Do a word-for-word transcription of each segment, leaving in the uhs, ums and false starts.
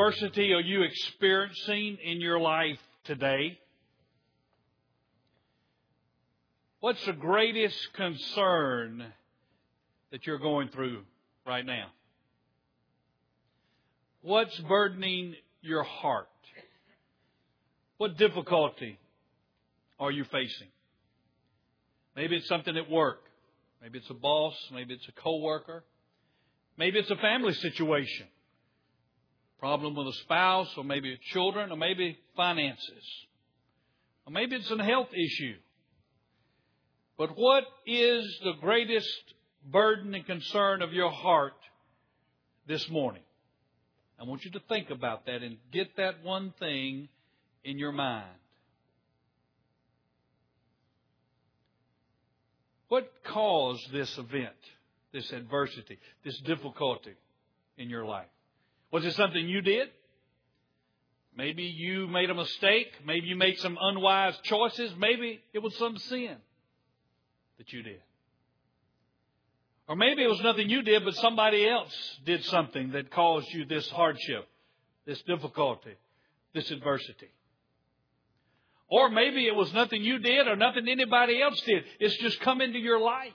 adversity are you experiencing in your life today? What's the greatest concern that you're going through right now? What's burdening your heart? What difficulty are you facing? Maybe it's something at work. Maybe it's a boss. Maybe it's a coworker. Maybe it's a family situation. Problem with a spouse, or maybe children, or maybe finances. Or maybe it's a health issue. But what is the greatest burden and concern of your heart this morning? I want you to think about that and get that one thing in your mind. What caused this event, this adversity, this difficulty in your life? Was it something you did? Maybe you made a mistake. Maybe you made some unwise choices. Maybe it was some sin that you did. Or maybe it was nothing you did, but somebody else did something that caused you this hardship, this difficulty, this adversity. Or maybe it was nothing you did or nothing anybody else did. It's just come into your life.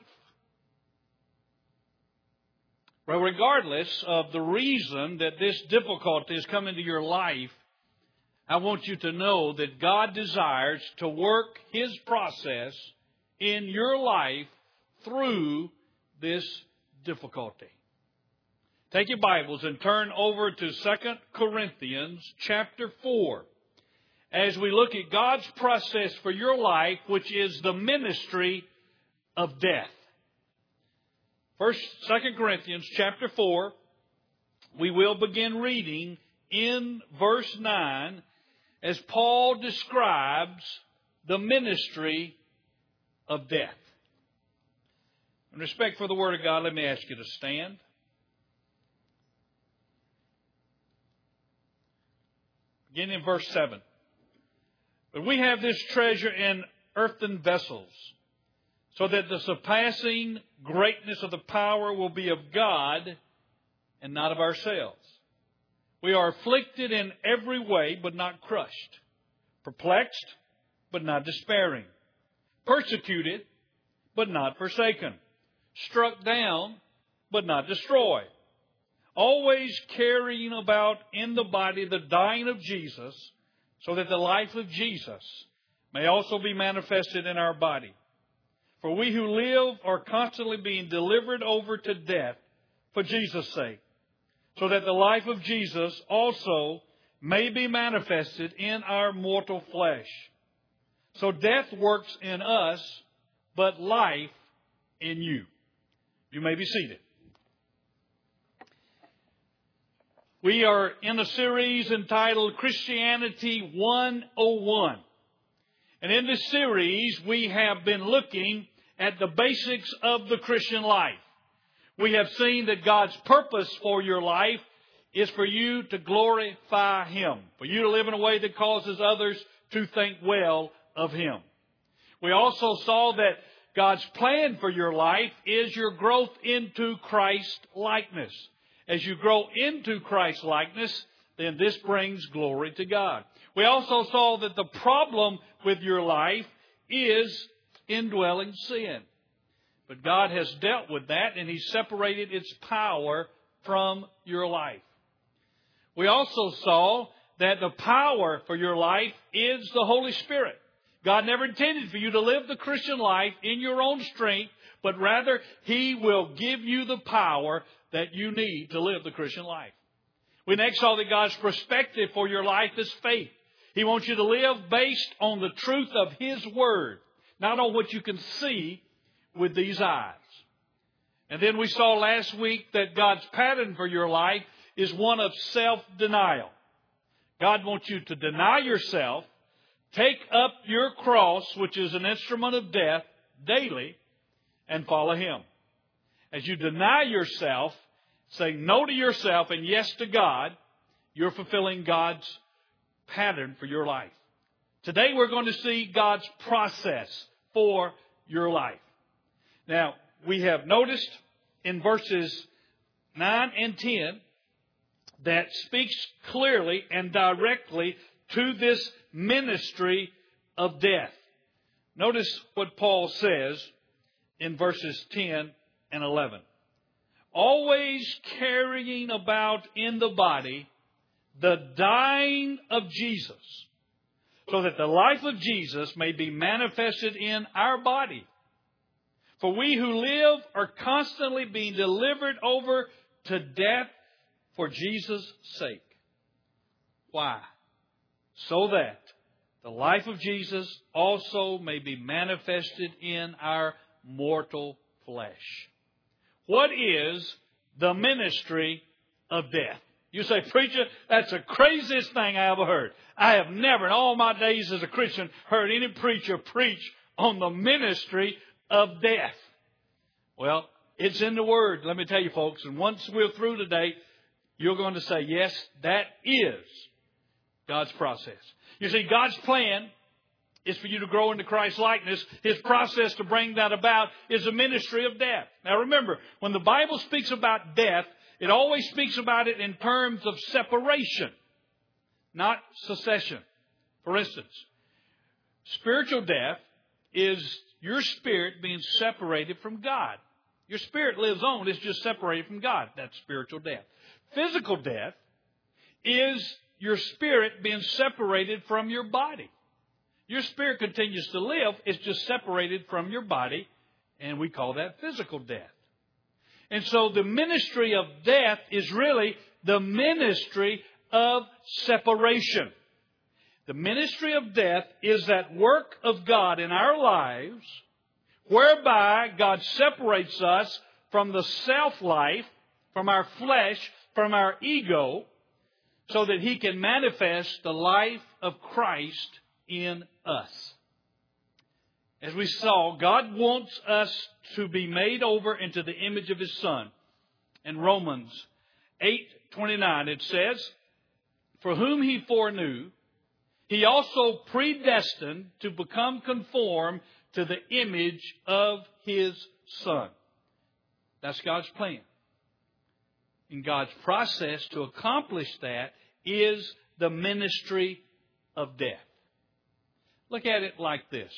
Well, regardless of the reason that this difficulty has come into your life, I want you to know that God desires to work His process in your life through this difficulty. Take your Bibles and turn over to Second Corinthians chapter four as we look at God's process for your life, which is the ministry of death. First, Second Corinthians chapter four, we will begin reading in verse nine as Paul describes the ministry of death. In respect for the Word of God, let me ask you to stand. Beginning in verse seven. But we have this treasure in earthen vessels, so that the surpassing greatness of the power will be of God and not of ourselves. We are afflicted in every way, but not crushed. Perplexed, but not despairing. Persecuted, but not forsaken. Struck down, but not destroyed. Always carrying about in the body the dying of Jesus, so that the life of Jesus may also be manifested in our body. For we who live are constantly being delivered over to death for Jesus' sake, so that the life of Jesus also may be manifested in our mortal flesh. So death works in us, but life in you. You may be seated. We are in a series entitled Christianity one oh one. And in this series, we have been looking at the basics of the Christian life. We have seen that God's purpose for your life is for you to glorify Him, for you to live in a way that causes others to think well of Him. We also saw that God's plan for your life is your growth into Christ likeness. As you grow into Christ likeness, then this brings glory to God. We also saw that the problem with your life is indwelling sin. But God has dealt with that, and He separated its power from your life. We also saw that the power for your life is the Holy Spirit. God never intended for you to live the Christian life in your own strength, but rather He will give you the power that you need to live the Christian life. We next saw that God's perspective for your life is faith. He wants you to live based on the truth of His Word, not on what you can see with these eyes. And then we saw last week that God's pattern for your life is one of self-denial. God wants you to deny yourself, take up your cross, which is an instrument of death, daily, and follow Him. As you deny yourself, say no to yourself and yes to God, you're fulfilling God's pattern for your life. Today we're going to see God's process for your life. Now, we have noticed in verses nine and ten that speaks clearly and directly to this ministry of death. Notice what Paul says in verses ten and eleven. Always carrying about in the body the dying of Jesus, so that the life of Jesus may be manifested in our body. For we who live are constantly being delivered over to death for Jesus' sake. Why? So that the life of Jesus also may be manifested in our mortal flesh. What is the ministry of death? You say, preacher, that's the craziest thing I ever heard. I have never in all my days as a Christian heard any preacher preach on the ministry of death. Well, it's in the Word, let me tell you folks. And once we're through today, you're going to say, yes, that is God's process. You see, God's plan is for you to grow into Christ's likeness. His process to bring that about is a ministry of death. Now remember, when the Bible speaks about death, it always speaks about it in terms of separation, not secession. For instance, spiritual death is your spirit being separated from God. Your spirit lives on, it's just separated from God. That's spiritual death. Physical death is your spirit being separated from your body. Your spirit continues to live, it's just separated from your body, and we call that physical death. And so the ministry of death is really the ministry of separation. The ministry of death is that work of God in our lives whereby God separates us from the self-life, from our flesh, from our ego, so that He can manifest the life of Christ in us. As we saw, God wants us to be made over into the image of His Son. In Romans eight twenty-nine it says, for whom He foreknew, He also predestined to become conformed to the image of His Son. That's God's plan. And God's process to accomplish that is the ministry of death. Look at it like this.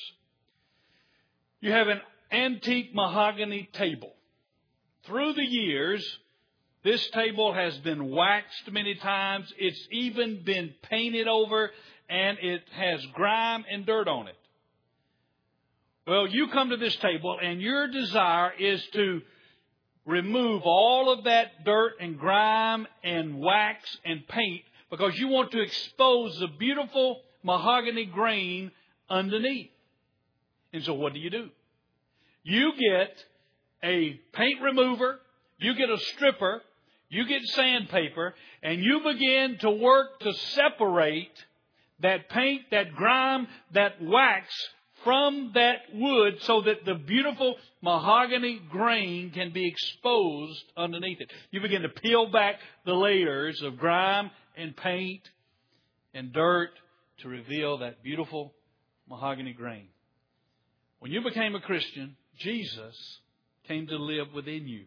You have an antique mahogany table. Through the years, this table has been waxed many times. It's even been painted over, and it has grime and dirt on it. Well, you come to this table, and your desire is to remove all of that dirt and grime and wax and paint because you want to expose the beautiful mahogany grain underneath. And so what do you do? You get a paint remover, you get a stripper, you get sandpaper, and you begin to work to separate that paint, that grime, that wax from that wood so that the beautiful mahogany grain can be exposed underneath it. You begin to peel back the layers of grime and paint and dirt to reveal that beautiful mahogany grain. When you became a Christian, Jesus came to live within you.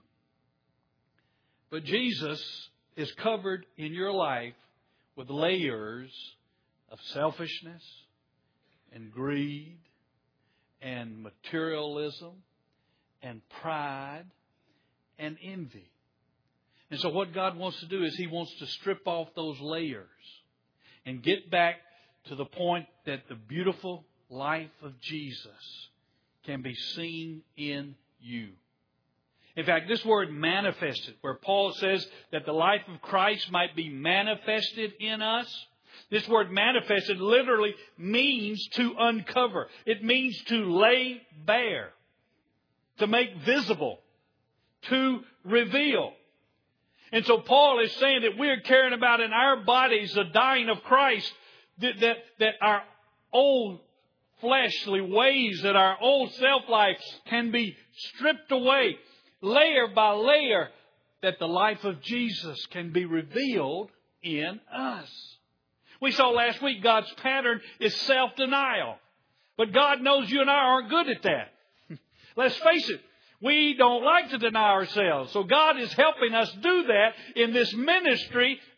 But Jesus is covered in your life with layers of selfishness and greed and materialism and pride and envy. And so what God wants to do is He wants to strip off those layers and get back to the point that the beautiful life of Jesus can be seen in you. In fact, this word manifested, where Paul says that the life of Christ might be manifested in us, this word manifested literally means to uncover. It means to lay bare, to make visible, to reveal. And so Paul is saying that we're carrying about in our bodies the dying of Christ, that, that, that our old fleshly ways, that our old self-life can be stripped away, layer by layer, that the life of Jesus can be revealed in us. We saw last week God's pattern is self-denial. But God knows you and I aren't good at that. Let's face it, we don't like to deny ourselves. So God is helping us do that in this ministry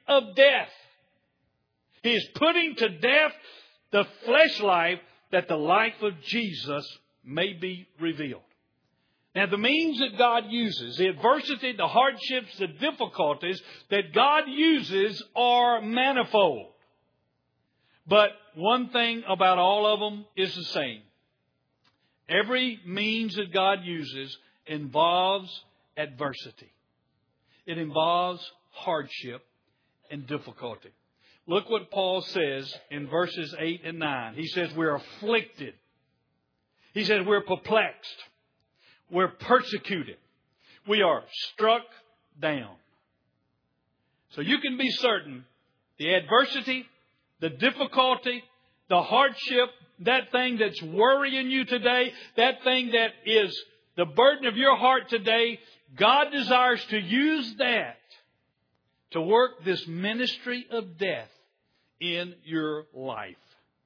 of death. He is putting to death the flesh life that the life of Jesus may be revealed. Now, the means that God uses, the adversity, the hardships, the difficulties that God uses are manifold. But one thing about all of them is the same. Every means that God uses involves adversity. It involves hardship and difficulty. Look what Paul says in verses eight and nine. He says we're afflicted. He says we're perplexed. We're persecuted. We are struck down. So you can be certain the adversity, the difficulty, the hardship, that thing that's worrying you today, that thing that is the burden of your heart today, God desires to use that to work this ministry of death in your life.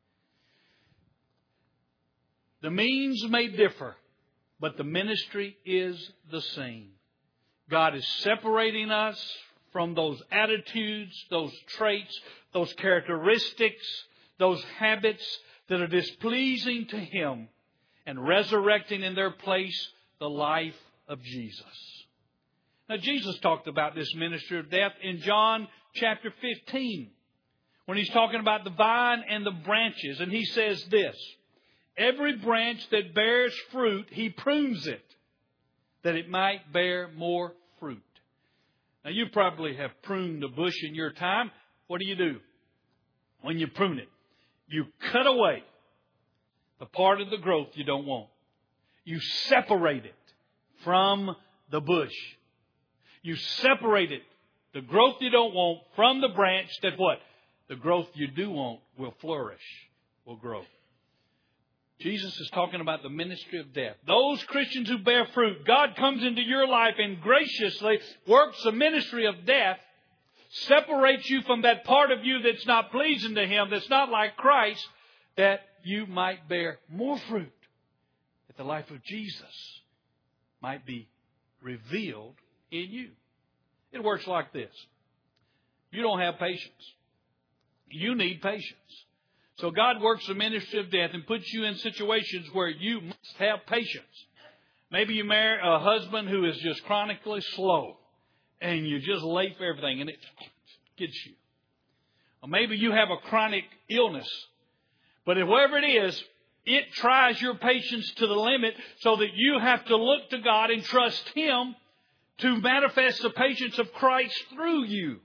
The means may differ, but the ministry is the same. God is separating us from those attitudes, those traits, those characteristics, those habits that are displeasing to Him, and resurrecting in their place the life of Jesus. Now, Jesus talked about this ministry of death in John chapter fifteen, when He's talking about the vine and the branches. And He says this, every branch that bears fruit, He prunes it, that it might bear more fruit. Now, you probably have pruned a bush in your time. What do you do when you prune it? You cut away the part of the growth you don't want. You separate it from the bush. You separate it, the growth you don't want, from the branch that what? The growth you do want will flourish, will grow. Jesus is talking about the ministry of death. Those Christians who bear fruit, God comes into your life and graciously works the ministry of death, separates you from that part of you that's not pleasing to Him, that's not like Christ, that you might bear more fruit, that the life of Jesus might be revealed in you. It works like this. You don't have patience. You need patience. So God works the ministry of death and puts you in situations where you must have patience. Maybe you marry a husband who is just chronically slow and you're just late for everything and it gets you. Or maybe you have a chronic illness, but whatever it is, it tries your patience to the limit so that you have to look to God and trust Him to manifest the patience of Christ through you.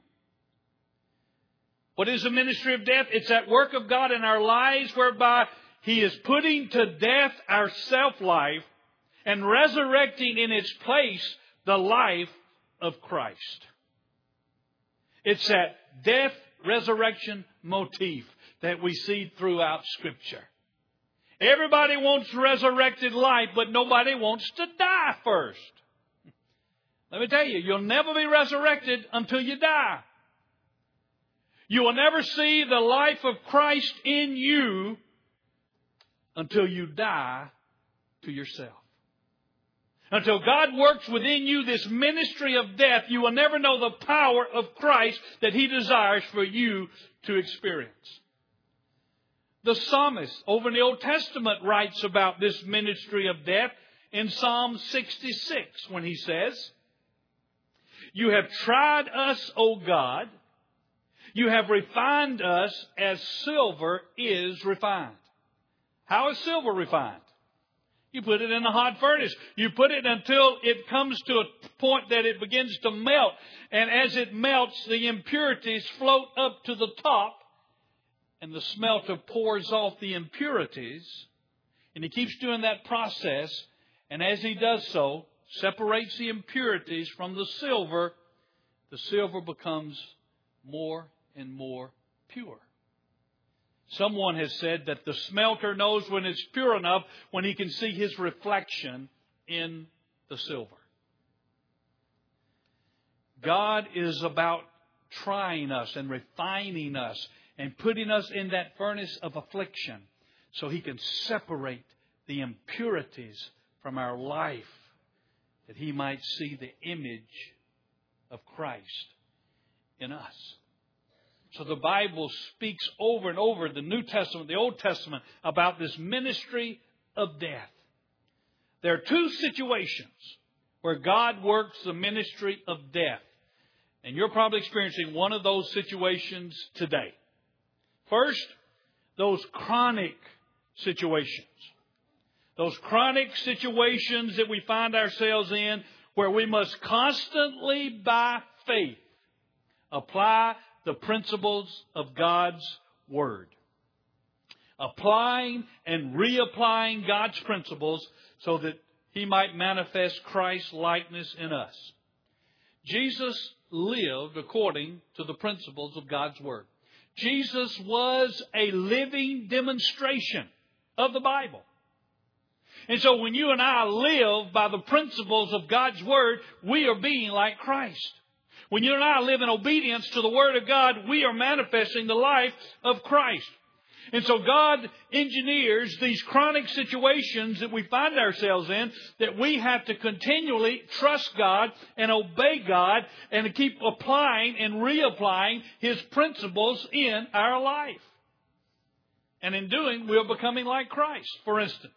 What is the ministry of death? It's that work of God in our lives whereby He is putting to death our self-life and resurrecting in its place the life of Christ. It's that death resurrection motif that we see throughout Scripture. Everybody wants resurrected life, but nobody wants to die first. Let me tell you, you'll never be resurrected until you die. You will never see the life of Christ in you until you die to yourself. Until God works within you this ministry of death, you will never know the power of Christ that He desires for you to experience. The psalmist over in the Old Testament writes about this ministry of death in Psalm sixty-six when he says, "You have tried us, O God. You have refined us as silver is refined." How is silver refined? You put it in a hot furnace. You put it until it comes to a point that it begins to melt. And as it melts, the impurities float up to the top. And the smelter pours off the impurities. And he keeps doing that process. And as he does so, separates the impurities from the silver, the silver becomes more and more pure. Someone has said that the smelter knows when it's pure enough when he can see his reflection in the silver. God is about trying us and refining us and putting us in that furnace of affliction so He can separate the impurities from our life, that He might see the image of Christ in us. So the Bible speaks over and over, the New Testament, the Old Testament, about this ministry of death. There are two situations where God works the ministry of death. And you're probably experiencing one of those situations today. First, those chronic situations. Those chronic situations that we find ourselves in where we must constantly, by faith, apply the principles of God's Word. Applying and reapplying God's principles so that He might manifest Christ's likeness in us. Jesus lived according to the principles of God's Word. Jesus was a living demonstration of the Bible. And so when you and I live by the principles of God's Word, we are being like Christ. When you and I live in obedience to the Word of God, we are manifesting the life of Christ. And so God engineers these chronic situations that we find ourselves in, that we have to continually trust God and obey God and to keep applying and reapplying His principles in our life. And in doing, we're becoming like Christ. For instance,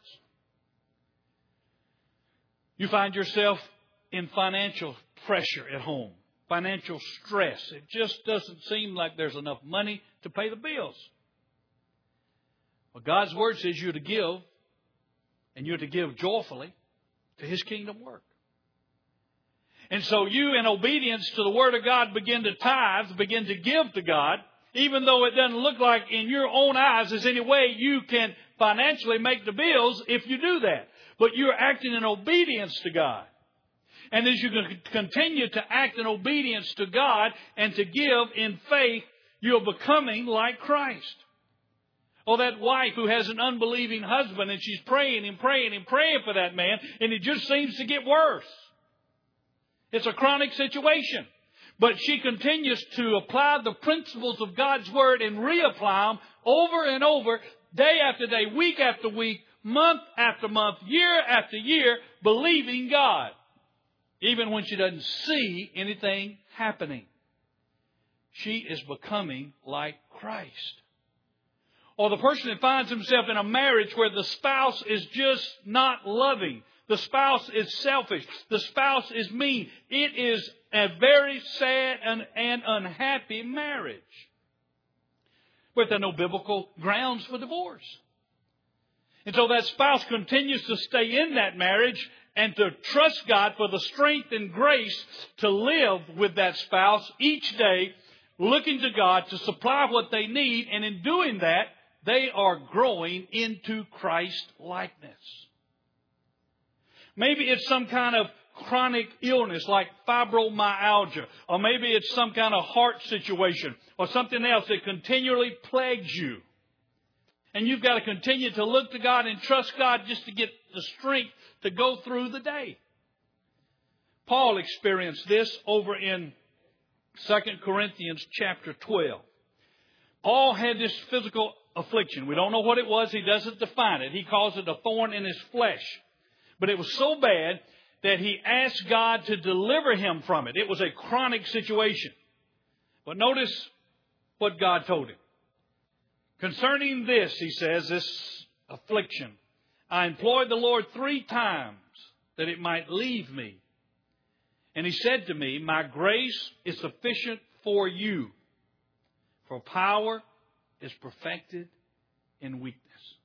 you find yourself in financial pressure at home, financial stress. It just doesn't seem like there's enough money to pay the bills. Well, God's Word says you're to give, and you're to give joyfully to His kingdom work. And so you, in obedience to the Word of God, begin to tithe, begin to give to God, even though it doesn't look like in your own eyes there's any way you can financially make the bills if you do that. But you're acting in obedience to God. And as you continue to act in obedience to God and to give in faith, you're becoming like Christ. Oh, that wife who has an unbelieving husband and she's praying and praying and praying for that man, and it just seems to get worse. It's a chronic situation. But she continues to apply the principles of God's Word and reapply them over and over, day after day, week after week, month after month, year after year, believing God, even when she doesn't see anything happening. She is becoming like Christ. Or the person that finds himself in a marriage where the spouse is just not loving. The spouse is selfish. The spouse is mean. It is a very sad and, and unhappy marriage. But there are no biblical grounds for divorce. And so that spouse continues to stay in that marriage and to trust God for the strength and grace to live with that spouse each day, looking to God to supply what they need. And in doing that, they are growing into Christ likeness. Maybe it's some kind of chronic illness like fibromyalgia, or maybe it's some kind of heart situation or something else that continually plagues you. And you've got to continue to look to God and trust God just to get the strength to go through the day. Paul experienced this over in Second Corinthians chapter twelve. Paul had this physical affliction. We don't know what it was. He doesn't define it. He calls it a thorn in his flesh. But it was so bad that he asked God to deliver him from it. It was a chronic situation. But notice what God told him. Concerning this, he says, this affliction, I implored the Lord three times that it might leave me. And He said to me, my grace is sufficient for you, for power is perfected in weakness.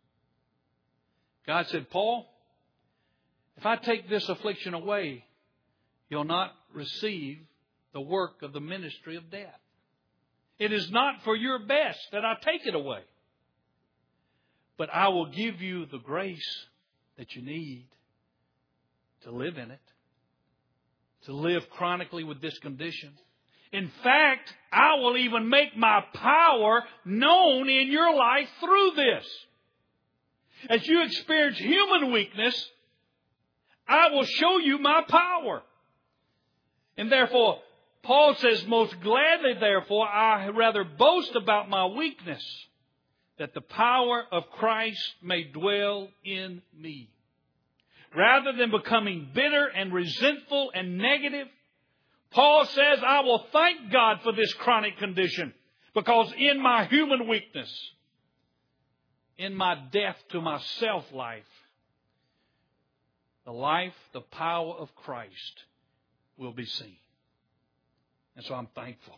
God said, Paul, if I take this affliction away, you'll not receive the work of the ministry of death. It is not for your best that I take it away. But I will give you the grace that you need to live in it, to live chronically with this condition. In fact, I will even make my power known in your life through this. As you experience human weakness, I will show you my power. And therefore, Paul says, most gladly, therefore, I rather boast about my weakness, that the power of Christ may dwell in me. Rather than becoming bitter and resentful and negative, Paul says, I will thank God for this chronic condition. Because in my human weakness, in my death to my self-life, the life, the power of Christ will be seen. And so I'm thankful.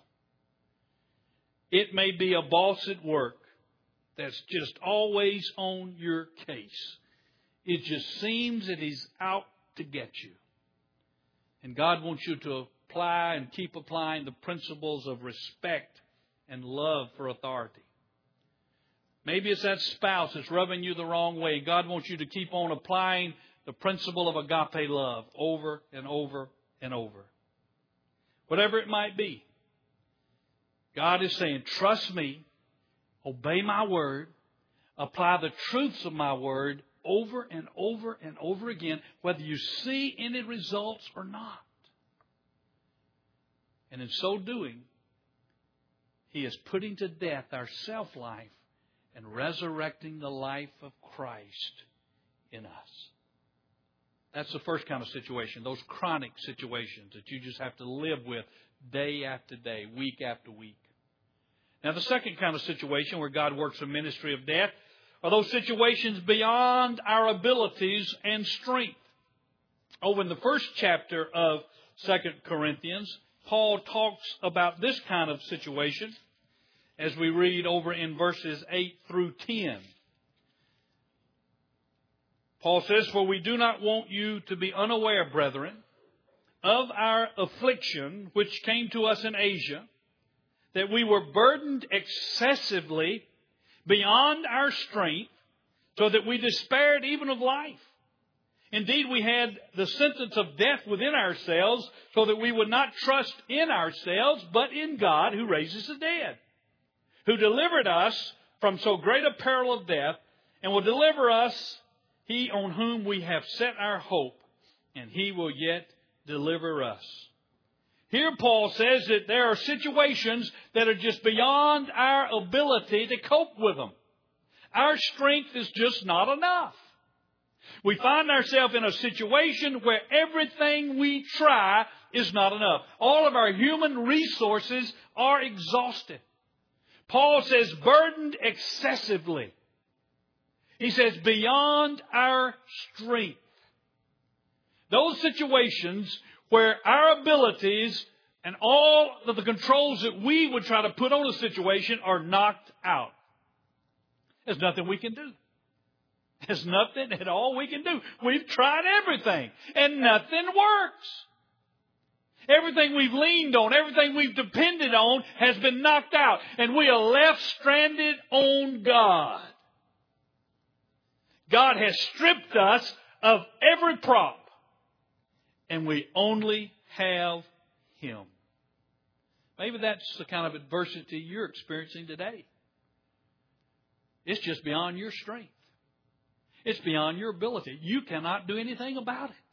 It may be a boss at work that's just always on your case. It just seems that he's out to get you. And God wants you to apply and keep applying the principles of respect and love for authority. Maybe it's that spouse that's rubbing you the wrong way. God wants you to keep on applying the principle of agape love over and over and over. Whatever it might be, God is saying, trust me, obey my word, apply the truths of my word over and over and over again, whether you see any results or not. And in so doing, He is putting to death our self-life and resurrecting the life of Christ in us. That's the first kind of situation, those chronic situations that you just have to live with day after day, week after week. Now, the second kind of situation where God works a ministry of death are those situations beyond our abilities and strength. Over in the first chapter of Second Corinthians, Paul talks about this kind of situation as we read over in verses eight through ten. Paul says, "For we do not want you to be unaware, brethren, of our affliction which came to us in Asia, that we were burdened excessively beyond our strength, so that we despaired even of life. Indeed, we had the sentence of death within ourselves, so that we would not trust in ourselves, but in God who raises the dead, who delivered us from so great a peril of death, and will deliver us, He on whom we have set our hope, and He will yet deliver us." Here Paul says that there are situations that are just beyond our ability to cope with them. Our strength is just not enough. We find ourselves in a situation where everything we try is not enough. All of our human resources are exhausted. Paul says burdened excessively. He says beyond our strength. Those situations where our abilities and all of the controls that we would try to put on a situation are knocked out. There's nothing we can do. There's nothing at all we can do. We've tried everything and nothing works. Everything we've leaned on, everything we've depended on has been knocked out, and we are left stranded on God. God has stripped us of every prop, and we only have Him. Maybe that's the kind of adversity you're experiencing today. It's just beyond your strength. It's beyond your ability. You cannot do anything about it.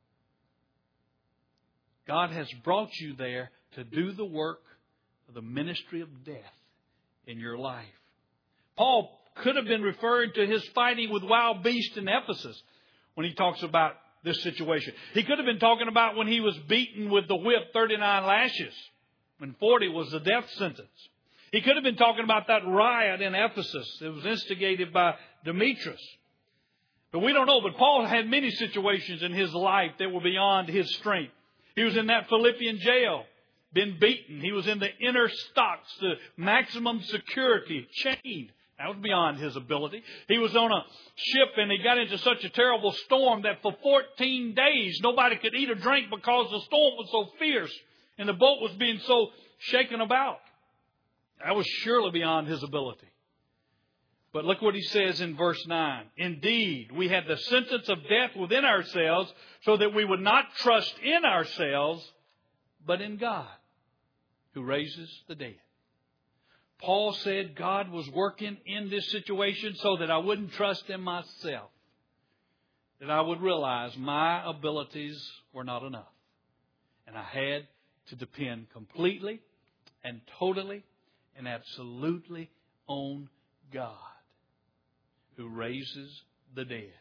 God has brought you there to do the work of the ministry of death in your life. Paul could have been referring to his fighting with wild beasts in Ephesus when he talks about this situation. He could have been talking about when he was beaten with the whip thirty-nine lashes, when forty was the death sentence. He could have been talking about that riot in Ephesus that was instigated by Demetrius. But we don't know. But Paul had many situations in his life that were beyond his strength. He was in that Philippian jail, been beaten. He was in the inner stocks, the maximum security, chained. That was beyond his ability. He was on a ship and he got into such a terrible storm that for fourteen days nobody could eat or drink because the storm was so fierce and the boat was being so shaken about. That was surely beyond his ability. But look what he says in verse nine. "Indeed, we had the sentence of death within ourselves, so that we would not trust in ourselves, but in God, who raises the dead." Paul said God was working in this situation so that I wouldn't trust in myself, that I would realize my abilities were not enough, and I had to depend completely and totally and absolutely on God, who raises the dead.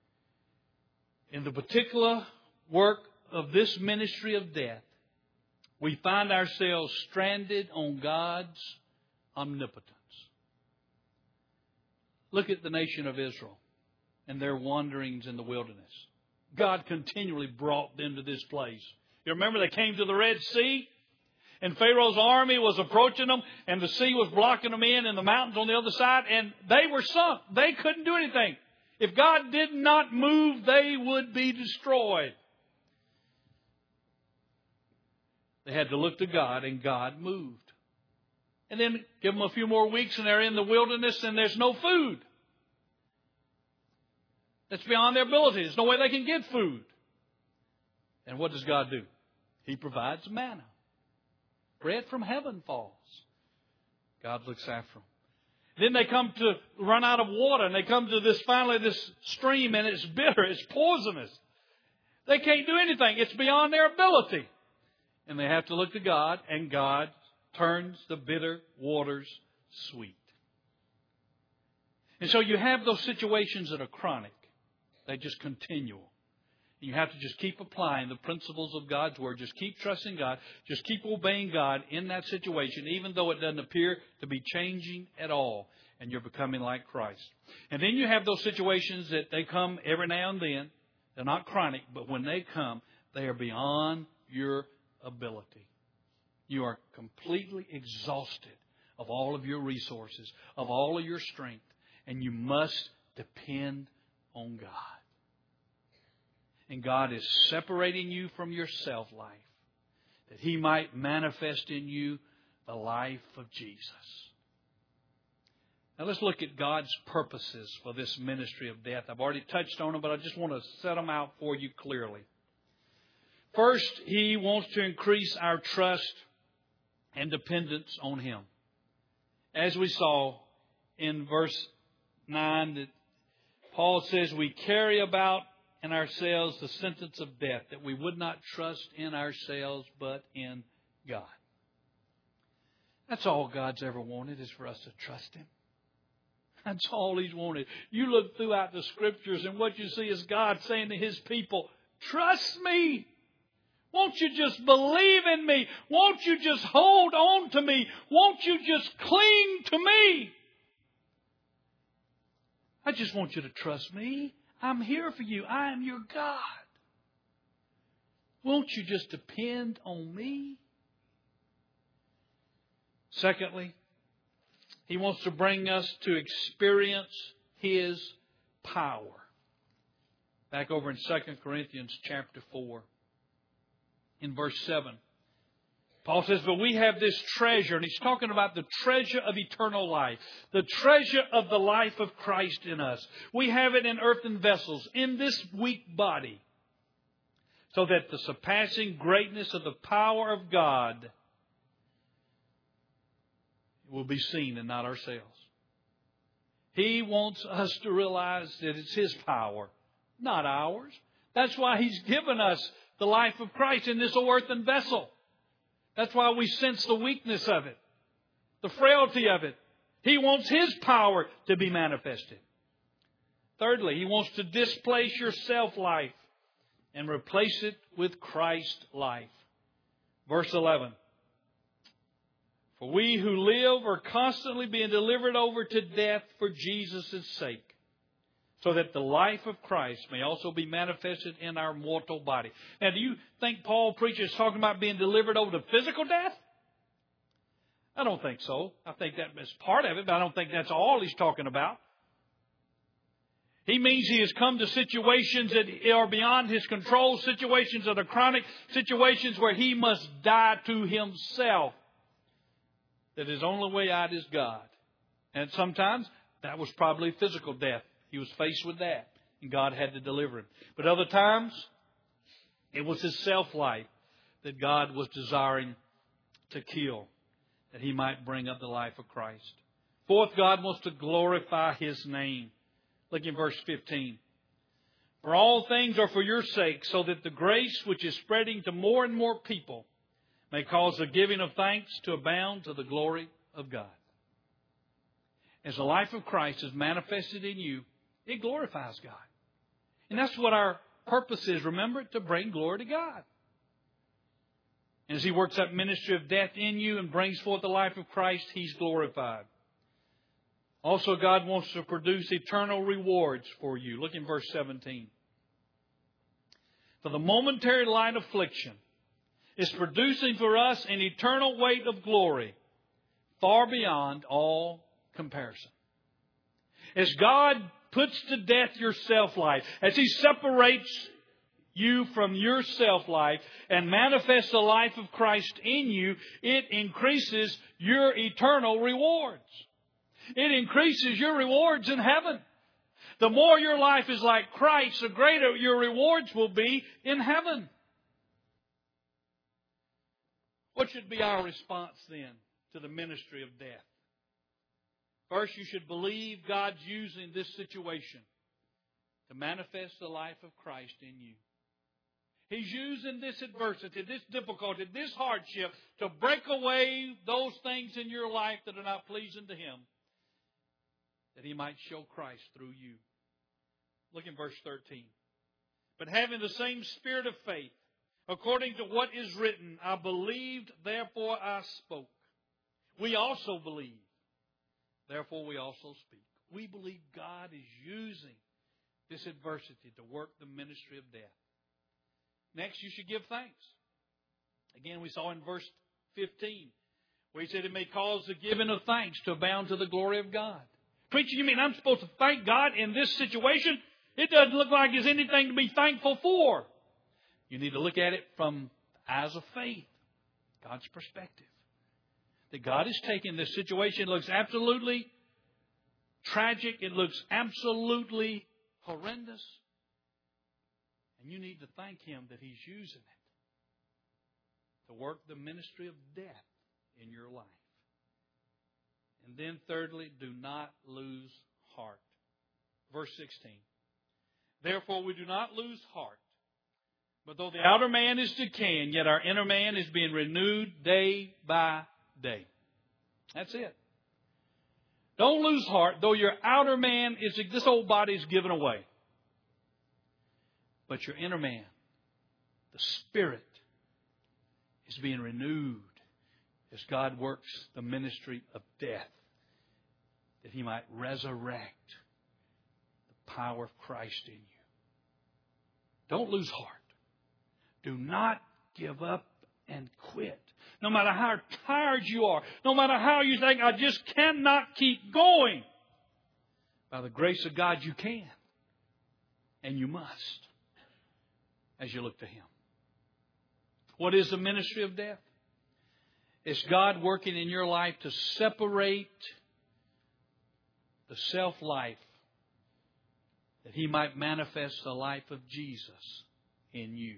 In the particular work of this ministry of death, we find ourselves stranded on God's omnipotence. Look at the nation of Israel and their wanderings in the wilderness. God continually brought them to this place. You remember they came to the Red Sea? And Pharaoh's army was approaching them, and the sea was blocking them in, and the mountains on the other side, and they were sunk. They couldn't do anything. If God did not move, they would be destroyed. They had to look to God, and God moved. And then give them a few more weeks, and they're in the wilderness, and there's no food. That's beyond their ability. There's no way they can get food. And what does God do? He provides manna. Bread from heaven falls. God looks after them. Then they come to run out of water, and they come to this, finally, this stream, and it's bitter, it's poisonous. They can't do anything. It's beyond their ability. And they have to look to God, and God turns the bitter waters sweet. And so you have those situations that are chronic. They just continual. You have to just keep applying the principles of God's Word. Just keep trusting God. Just keep obeying God in that situation, even though it doesn't appear to be changing at all. And you're becoming like Christ. And then you have those situations that they come every now and then. They're not chronic, but when they come, they are beyond your ability. You are completely exhausted of all of your resources, of all of your strength. And you must depend on God. And God is separating you from your self-life, that He might manifest in you the life of Jesus. Now let's look at God's purposes for this ministry of death. I've already touched on them, but I just want to set them out for you clearly. First, He wants to increase our trust and dependence on Him. As we saw in verse nine, that Paul says we carry about in ourselves the sentence of death, that we would not trust in ourselves but in God. That's all God's ever wanted, is for us to trust Him. That's all He's wanted. You look throughout the Scriptures, and what you see is God saying to His people, trust me. Won't you just believe in me? Won't you just hold on to me? Won't you just cling to me? I just want you to trust me. I'm here for you. I am your God. Won't you just depend on me? Secondly, He wants to bring us to experience His power. Back over in Second Corinthians chapter four, in verse seven. Paul says, but we have this treasure, and he's talking about the treasure of eternal life, the treasure of the life of Christ in us. We have it in earthen vessels, in this weak body, so that the surpassing greatness of the power of God will be seen and not ourselves. He wants us to realize that it's His power, not ours. That's why He's given us the life of Christ in this earthen vessel. That's why we sense the weakness of it, the frailty of it. He wants His power to be manifested. Thirdly, He wants to displace your self-life and replace it with Christ's life. Verse eleven. For we who live are constantly being delivered over to death for Jesus' sake, so that the life of Christ may also be manifested in our mortal body. Now, do you think Paul preaches talking about being delivered over to physical death? I don't think so. I think that is part of it, but I don't think that's all he's talking about. He means he has come to situations that are beyond his control, situations that are chronic, situations where he must die to himself. That his only way out is God. And sometimes that was probably physical death. He was faced with that, and God had to deliver him. But other times, it was his self-life that God was desiring to kill, that He might bring up the life of Christ. Fourth, God wants to glorify His name. Look in verse fifteen. For all things are for your sake, so that the grace which is spreading to more and more people may cause the giving of thanks to abound to the glory of God. As the life of Christ is manifested in you, it glorifies God. And that's what our purpose is, remember, to bring glory to God. And as He works that ministry of death in you and brings forth the life of Christ, He's glorified. Also, God wants to produce eternal rewards for you. Look in verse seventeen. For the momentary light affliction is producing for us an eternal weight of glory far beyond all comparison. As God puts to death your self-life, as He separates you from your self-life and manifests the life of Christ in you, it increases your eternal rewards. It increases your rewards in heaven. The more your life is like Christ, the greater your rewards will be in heaven. What should be our response then to the ministry of death? First, you should believe God's using this situation to manifest the life of Christ in you. He's using this adversity, this difficulty, this hardship to break away those things in your life that are not pleasing to Him, that He might show Christ through you. Look in verse thirteen. But having the same spirit of faith, according to what is written, I believed, therefore I spoke. We also believe, therefore we also speak. We believe God is using this adversity to work the ministry of death. Next, you should give thanks. Again, we saw in verse fifteen, where He said it may cause the giving of thanks to abound to the glory of God. Preacher, you mean I'm supposed to thank God in this situation? It doesn't look like there's anything to be thankful for. You need to look at it from the eyes of faith, God's perspective. That God is taking this situation. It looks absolutely tragic. It looks absolutely horrendous. And you need to thank Him that He's using it to work the ministry of death in your life. And then thirdly, do not lose heart. Verse sixteen. Therefore we do not lose heart. But though the outer man is decaying, yet our inner man is being renewed day by day. That's it. Don't lose heart, though your outer man is, this old body is given away. But your inner man, the Spirit, is being renewed as God works the ministry of death, that He might resurrect the power of Christ in you. Don't lose heart. Do not give up and quit. No matter how tired you are, no matter how you think, I just cannot keep going. By the grace of God, you can. And you must, as you look to Him. What is the ministry of death? It's God working in your life to separate the self-life, that He might manifest the life of Jesus in you.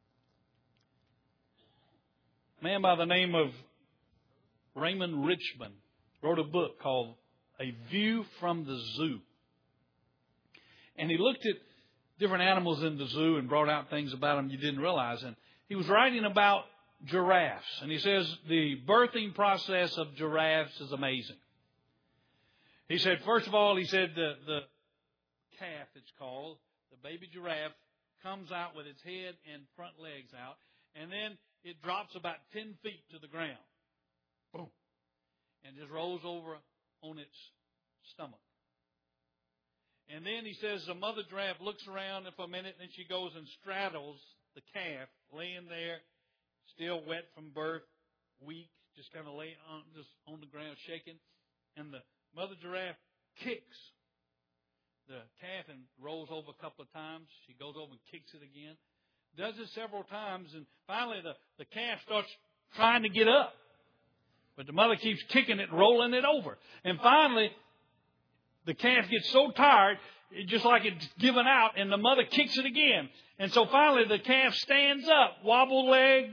A man by the name of Raymond Richmond wrote a book called A View from the Zoo. And he looked at different animals in the zoo and brought out things about them you didn't realize. And he was writing about giraffes. And he says the birthing process of giraffes is amazing. He said, first of all, he said the, the calf, it's called, the baby giraffe, comes out with its head and front legs out. And then it drops about ten feet to the ground. Boom. And just rolls over on its stomach. And then he says the mother giraffe looks around for a minute, and then she goes and straddles the calf, laying there, still wet from birth, weak, just kind of laying on, just on the ground, shaking. And the mother giraffe kicks the calf and rolls over a couple of times. She goes over and kicks it again. Does it several times, and finally the, the calf starts trying to get up. But the mother keeps kicking it, rolling it over. And finally, the calf gets so tired, it just like it's given out, and the mother kicks it again. And so finally the calf stands up, wobble-legged.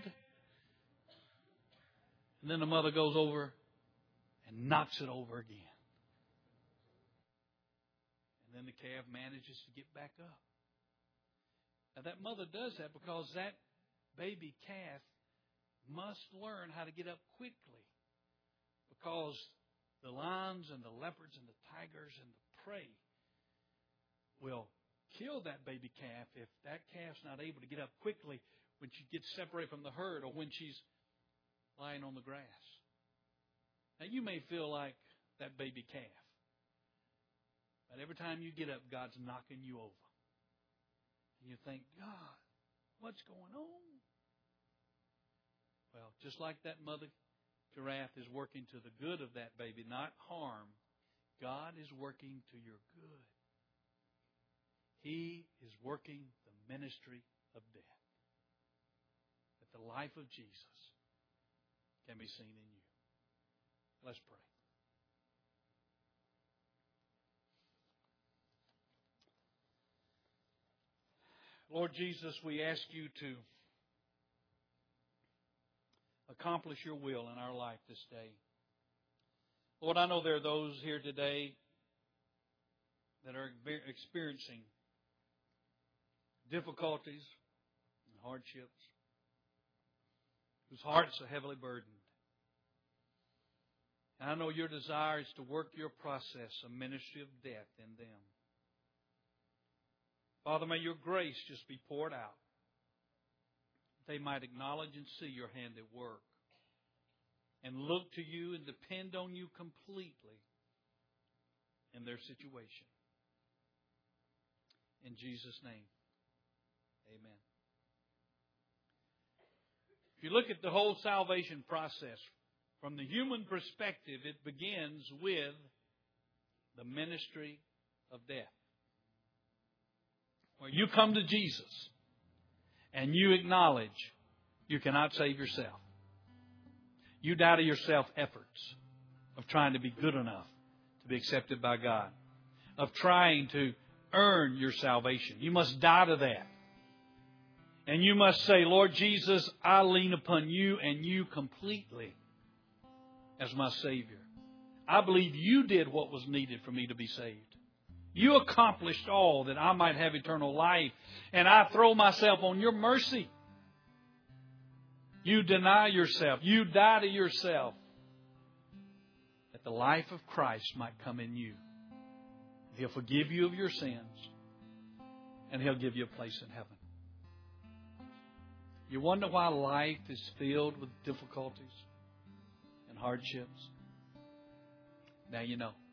And then the mother goes over and knocks it over again. And then the calf manages to get back up. Now that mother does that because that baby calf must learn how to get up quickly. Because the lions and the leopards and the tigers and the prey will kill that baby calf if that calf's not able to get up quickly when she gets separated from the herd or when she's lying on the grass. Now, you may feel like that baby calf. But every time you get up, God's knocking you over. And you think, God, what's going on? Well, just like that mother giraffe is working to the good of that baby, not harm, God is working to your good. He is working the ministry of death. That the life of Jesus can be seen in you. Let's pray. Lord Jesus, we ask you to accomplish your will in our life this day. Lord, I know there are those here today that are experiencing difficulties and hardships, whose hearts are heavily burdened. And I know your desire is to work your process of ministry of death in them. Father, may your grace just be poured out. They might acknowledge and see your hand at work. And look to you and depend on you completely in their situation. In Jesus' name, amen. If you look at the whole salvation process, from the human perspective, it begins with the ministry of death. Where you come to Jesus and you acknowledge you cannot save yourself. You die to your self-efforts of trying to be good enough to be accepted by God. Of trying to earn your salvation. You must die to that. And you must say, Lord Jesus, I lean upon you and you completely as my Savior. I believe you did what was needed for me to be saved. You accomplished all that I might have eternal life. And I throw myself on your mercy. You deny yourself. You die to yourself. That the life of Christ might come in you. He'll forgive you of your sins. And He'll give you a place in heaven. You wonder why life is filled with difficulties and hardships? Now you know.